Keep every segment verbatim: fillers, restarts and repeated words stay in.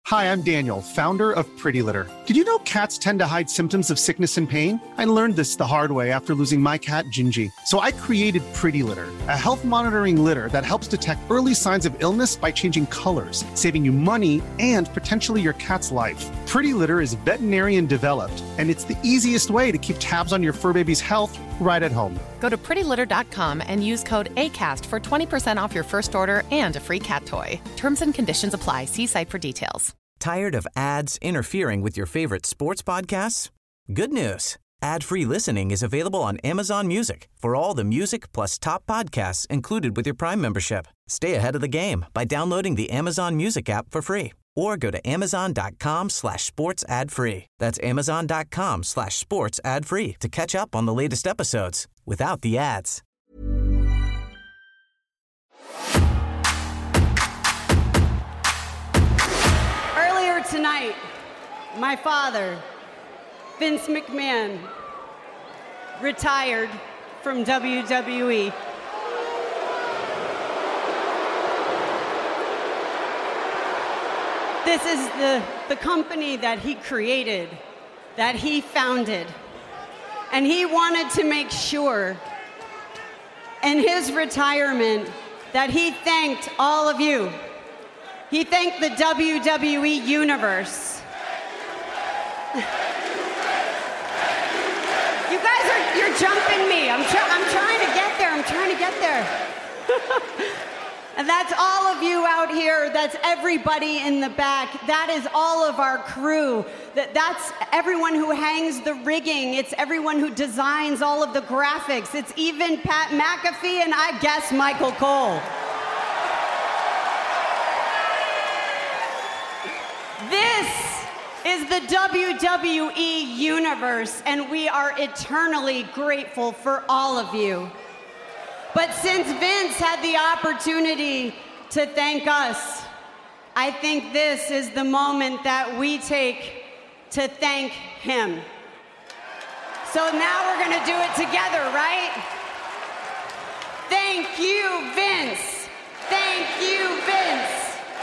Hi, I'm Daniel, founder of Pretty Litter. Did you know cats tend to hide symptoms of sickness and pain? I learned this the hard way after losing my cat, Gingy. So I created Pretty Litter, a health monitoring litter that helps detect early signs of illness by changing colors, saving you money and potentially your cat's life. Pretty Litter is veterinarian developed, and it's the easiest way to keep tabs on your fur baby's health right at home. Go to pretty litter dot com and use code ACAST for twenty percent off your first order and a free cat toy. Terms and conditions apply. See site for details. Tired of ads interfering with your favorite sports podcasts? Good news. Ad-free listening is available on Amazon Music for all the music plus top podcasts included with your Prime membership. Stay ahead of the game by downloading the Amazon Music app for free or go to amazon.com slash sports ad free. That's amazon.com slash sports ad free to catch up on the latest episodes without the ads. Earlier tonight, my father, Vince McMahon, retired from W W E. This is the, the company that he created, that he founded. And he wanted to make sure in his retirement that he thanked all of you. He thanked the W W E Universe. You guys are, you're jumping me. I'm, try, I'm trying to get there. I'm trying to get there. And that's all of you out here. That's everybody in the back. That is all of our crew. That, that's everyone who hangs the rigging. It's everyone who designs all of the graphics. It's even Pat McAfee and I guess Michael Cole. This is the W W E Universe, and we are eternally grateful for all of you. But since Vince had the opportunity to thank us, I think this is the moment that we take to thank him. So now we're gonna do it together, right? Thank you, Vince. Thank you, Vince.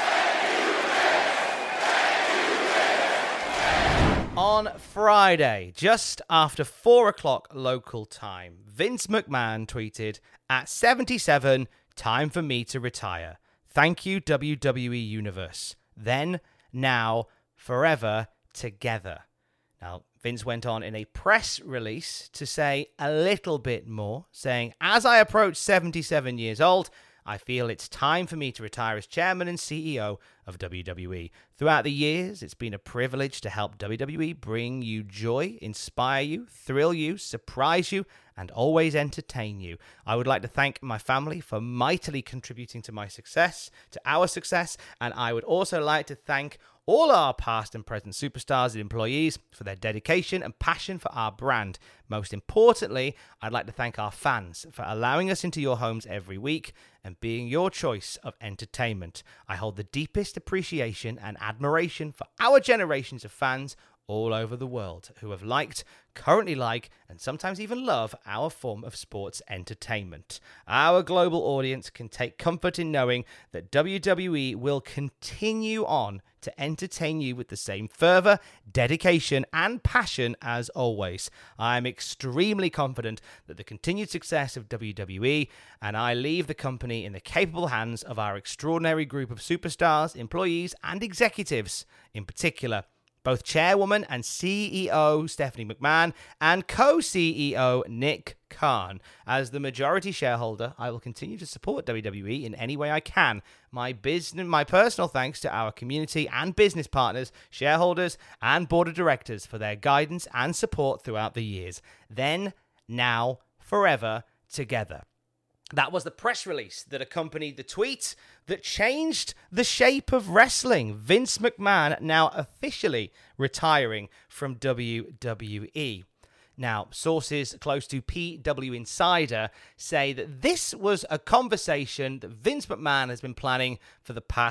On Friday, just after four o'clock local time, Vince McMahon tweeted, "At seventy-seven, time for me to retire. Thank you, W W E Universe. Then, now, forever, together." Now, Vince went on in a press release to say a little bit more, saying, "As I approach seventy-seven years old, I feel it's time for me to retire as chairman and C E O of W W E. Throughout the years, it's been a privilege to help W W E bring you joy, inspire you, thrill you, surprise you, and always entertain you. I would like to thank my family for mightily contributing to my success, to our success, and I would also like to thank all our past and present superstars and employees for their dedication and passion for our brand. Most importantly, I'd like to thank our fans for allowing us into your homes every week and being your choice of entertainment. I hold the deepest appreciation and admiration for our generations of fans all over the world who have liked, currently like, and sometimes even love our form of sports entertainment. Our global audience can take comfort in knowing that W W E will continue on to entertain you with the same fervor, dedication, and passion as always. I'm extremely confident that the continued success of W W E, and I leave the company in the capable hands of our extraordinary group of superstars, employees, and executives. In particular, both chairwoman and C E O Stephanie McMahon and co-C E O Nick Khan. As the majority shareholder, I will continue to support W W E in any way I can. My business, my personal thanks to our community and business partners, shareholders, and board of directors for their guidance and support throughout the years. Then, now, forever, together. That was the press release that accompanied the tweet that changed the shape of wrestling. Vince McMahon now officially retiring from W W E. Now, sources close to P W Insider say that this was a conversation that Vince McMahon has been planning for the past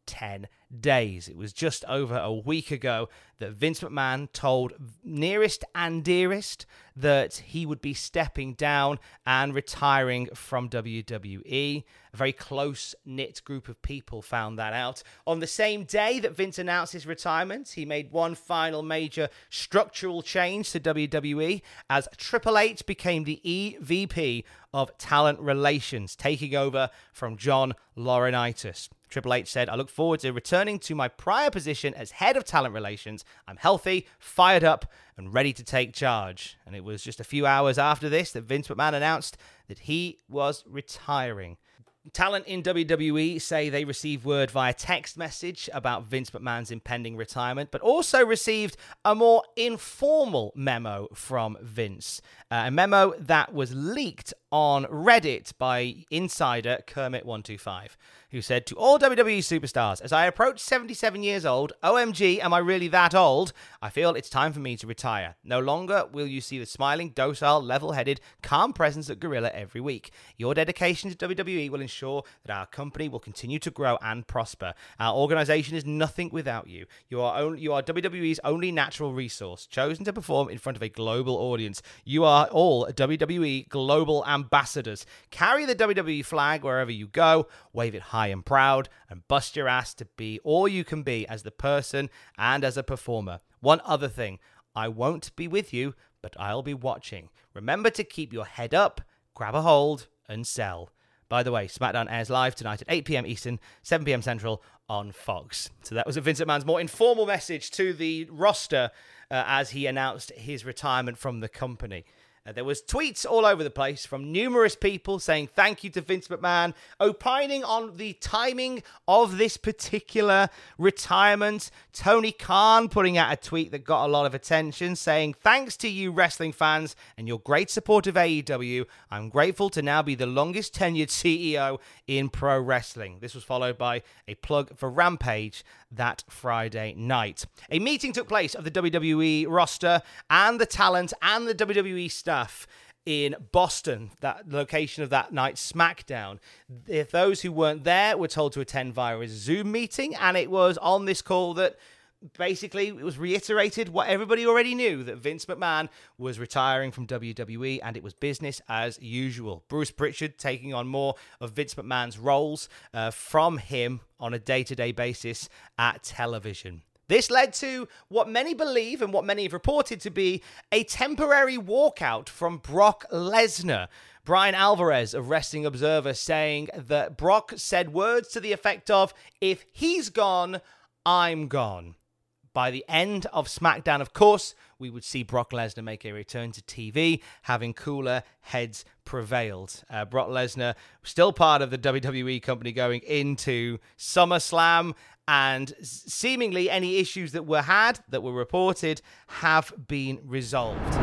ten days. It was just over a week ago that Vince McMahon told nearest and dearest that he would be stepping down and retiring from W W E. A very close-knit group of people found that out. On the same day that Vince announced his retirement, he made one final major structural change to W W E as Triple H became the E V P of Talent Relations, taking over from John Laurinaitis. Triple H said, "I look forward to returning to my prior position as head of talent relations. I'm healthy, fired up, and ready to take charge." And it was just a few hours after this that Vince McMahon announced that he was retiring. Talent in W W E say they received word via text message about Vince McMahon's impending retirement, but also received a more informal memo from Vince. Uh, a memo that was leaked on Reddit by insider Kermit one two five, who said, "To all W W E superstars, as I approach seventy-seven years old, O M G, am I really that old? I feel it's time for me to retire. No longer will you see the smiling, docile, level-headed, calm presence of Gorilla every week. Your dedication to W W E will ensure that our company will continue to grow and prosper. Our organization is nothing without you. You are only, you are W W E's only natural resource, chosen to perform in front of a global audience. You are all W W E global ambassadors. Carry the W W E flag wherever you go, wave it high and proud, and bust your ass to be all you can be as the person and as a performer. One other thing, I won't be with you, but I'll be watching. Remember to keep your head up, grab a hold, and sell." By the way, SmackDown airs live tonight at eight p.m. Eastern, seven p.m. Central on Fox. So that was Vince McMahon's more informal message to the roster uh, as he announced his retirement from the company. Uh, there was tweets all over the place from numerous people saying thank you to Vince McMahon, opining on the timing of this particular retirement. Tony Khan putting out a tweet that got a lot of attention saying, "Thanks to you wrestling fans and your great support of A E W, I'm grateful to now be the longest tenured C E O in pro wrestling." This was followed by a plug for Rampage that Friday night. A meeting took place of the W W E roster and the talent and the W W E staff in Boston, that location of that night's SmackDown. If those who weren't there were told to attend via a Zoom meeting, and it was on this call that basically it was reiterated what everybody already knew, that Vince McMahon was retiring from W W E and it was business as usual. Bruce Pritchard taking on more of Vince McMahon's roles uh, from him on a day-to-day basis at television. This led to what many believe and what many have reported to be a temporary walkout from Brock Lesnar. Brian Alvarez of Wrestling Observer saying that Brock said words to the effect of, "If he's gone, I'm gone." By the end of SmackDown, of course, we would see Brock Lesnar make a return to T V, having cooler heads prevailed. Uh, Brock Lesnar still part of the W W E company going into SummerSlam, and seemingly any issues that were had, that were reported, have been resolved.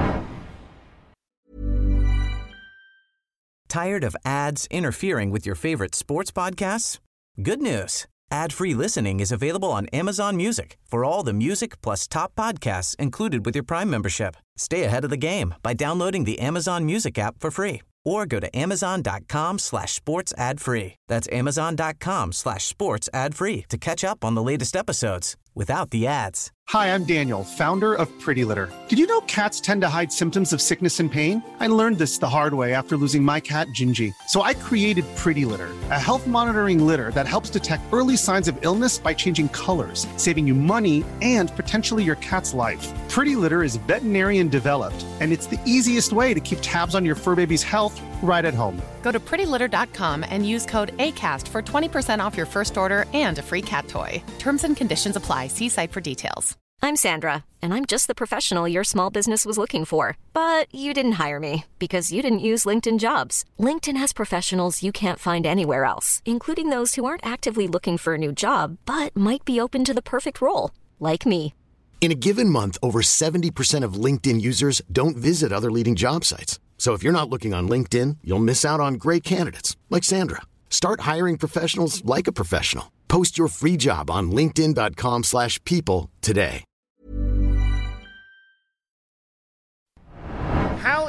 Tired of ads interfering with your favorite sports podcasts? Good news. Ad-free listening is available on Amazon Music for all the music plus top podcasts included with your Prime membership. Stay ahead of the game by downloading the Amazon Music app for free or go to amazon.com slash sports ad free. That's amazon.com slash sports ad free to catch up on the latest episodes without the ads. Hi, I'm Daniel, founder of Pretty Litter. Did you know cats tend to hide symptoms of sickness and pain? I learned this the hard way after losing my cat, Gingy. So I created Pretty Litter, a health monitoring litter that helps detect early signs of illness by changing colors, saving you money and potentially your cat's life. Pretty Litter is veterinarian developed, and it's the easiest way to keep tabs on your fur baby's health right at home. Go to pretty litter dot com and use code ACAST for twenty percent off your first order and a free cat toy. Terms and conditions apply. See site for details. I'm Sandra, and I'm just the professional your small business was looking for. But you didn't hire me because you didn't use LinkedIn Jobs. LinkedIn has professionals you can't find anywhere else, including those who aren't actively looking for a new job, but might be open to the perfect role, like me. In a given month, over seventy percent of LinkedIn users don't visit other leading job sites. So if you're not looking on LinkedIn, you'll miss out on great candidates like Sandra. Start hiring professionals like a professional. Post your free job on linkedin.com slash people today. How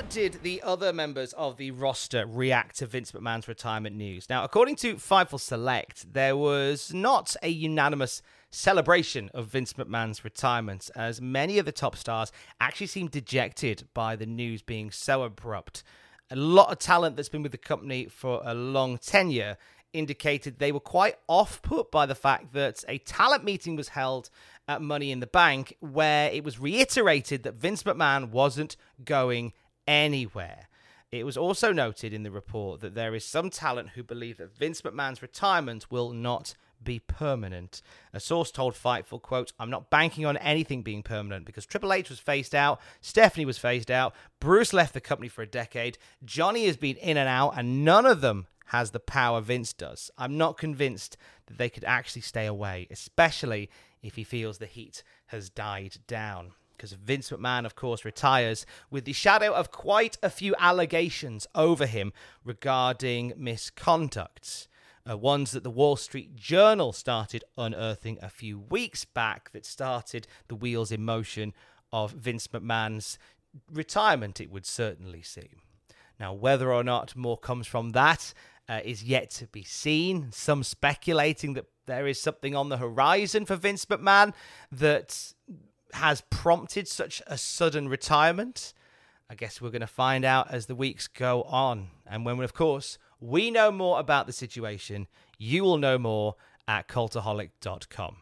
What did the other members of the roster react to Vince McMahon's retirement news? Now, according to Fightful Select, there was not a unanimous celebration of Vince McMahon's retirement, as many of the top stars actually seemed dejected by the news being so abrupt. A lot of talent that's been with the company for a long tenure indicated they were quite off-put by the fact that a talent meeting was held at Money in the Bank where it was reiterated that Vince McMahon wasn't going anywhere. It was also noted in the report that there is some talent who believe that Vince McMahon's retirement will not be permanent. A source told Fightful, quote, "I'm not banking on anything being permanent because Triple H was phased out, Stephanie was phased out, Bruce left the company for a decade, Johnny has been in and out, and none of them has the power Vince does. I'm not convinced that they could actually stay away, especially if he feels the heat has died down." Because Vince McMahon, of course, retires with the shadow of quite a few allegations over him regarding misconduct. Uh, ones that the Wall Street Journal started unearthing a few weeks back that started the wheels in motion of Vince McMahon's retirement, it would certainly seem. Now, whether or not more comes from that uh, is yet to be seen. Some speculating that there is something on the horizon for Vince McMahon that has prompted such a sudden retirement. I guess we're going to find out as the weeks go on. And when, of course, we know more about the situation, you will know more at cultaholic dot com.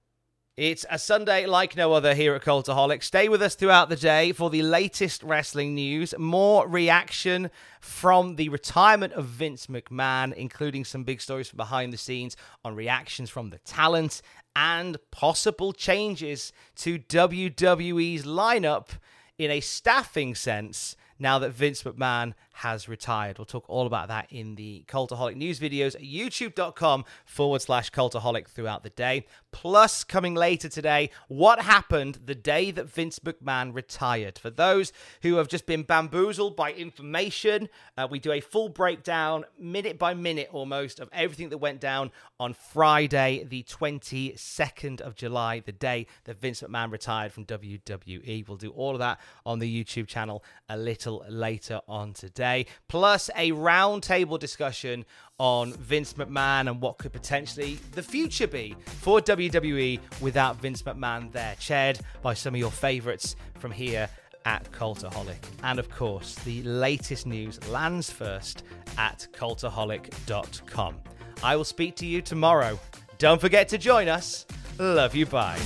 It's a Sunday like no other here at Cultaholic. Stay with us throughout the day for the latest wrestling news, more reaction from the retirement of Vince McMahon, including some big stories from behind the scenes on reactions from the talent and possible changes to W W E's lineup in a staffing sense now that Vince McMahon has retired. We'll talk all about that in the Cultaholic news videos at youtube.com forward slash Cultaholic throughout the day. Plus, coming later today, what happened the day that Vince McMahon retired. For those who have just been bamboozled by information, uh, we do a full breakdown, minute by minute almost, of everything that went down on Friday, the twenty-second of July, the day that Vince McMahon retired from W W E. We'll do all of that on the YouTube channel a little later on today. Plus, a roundtable discussion on Vince McMahon and what could potentially the future be for W W E without Vince McMahon there, chaired by some of your favorites from here at Cultaholic. And of course, the latest news lands first at cultaholic dot com. I will speak to you tomorrow. Don't forget to join us. Love you, bye.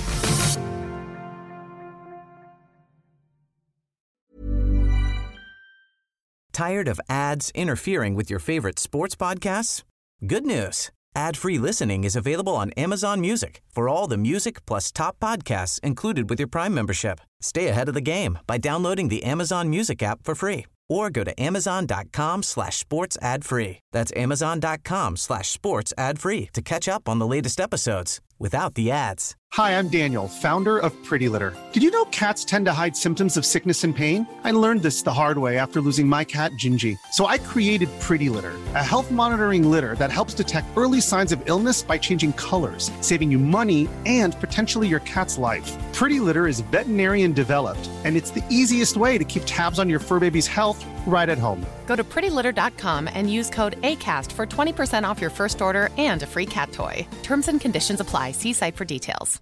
Tired of ads interfering with your favorite sports podcasts? Good news. Ad-free listening is available on Amazon Music for all the music plus top podcasts included with your Prime membership. Stay ahead of the game by downloading the Amazon Music app for free or go to amazon.com slash sports ad free. That's amazon.com slash sports ad free to catch up on the latest episodes without the ads. Hi, I'm Daniel, founder of Pretty Litter. Did you know cats tend to hide symptoms of sickness and pain? I learned this the hard way after losing my cat, Gingy. So I created Pretty Litter, a health monitoring litter that helps detect early signs of illness by changing colors, saving you money and potentially your cat's life. Pretty Litter is veterinarian developed, and it's the easiest way to keep tabs on your fur baby's health right at home. Go to pretty litter dot com and use code ACAST for twenty percent off your first order and a free cat toy. Terms and conditions apply. See site for details.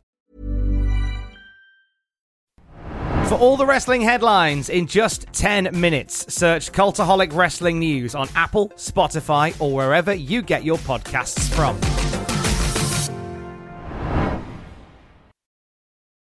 For all the wrestling headlines in just ten minutes, search Cultaholic Wrestling News on Apple, Spotify, or wherever you get your podcasts from.